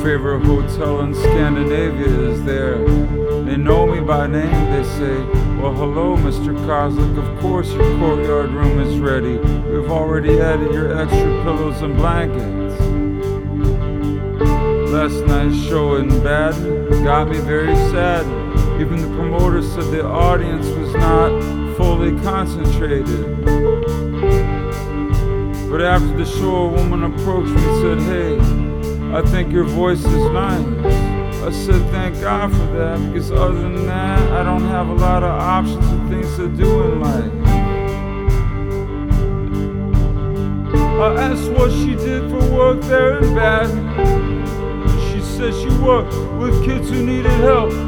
favorite hotel in Scandinavia is there. They know me by name, they say, well, hello, Mr. Kozlik, of course your courtyard room is ready. We've already added your extra pillows and blankets. Last night's show in Baden got me very sad. Even the promoter said the audience was not fully concentrated. But after the show, a woman approached me and said, hey, I think your voice is nice. I said, thank God for that, because other than that, I don't have a lot of options and things to do in life. I asked what she did for work there in Baden. She said she worked with kids who needed help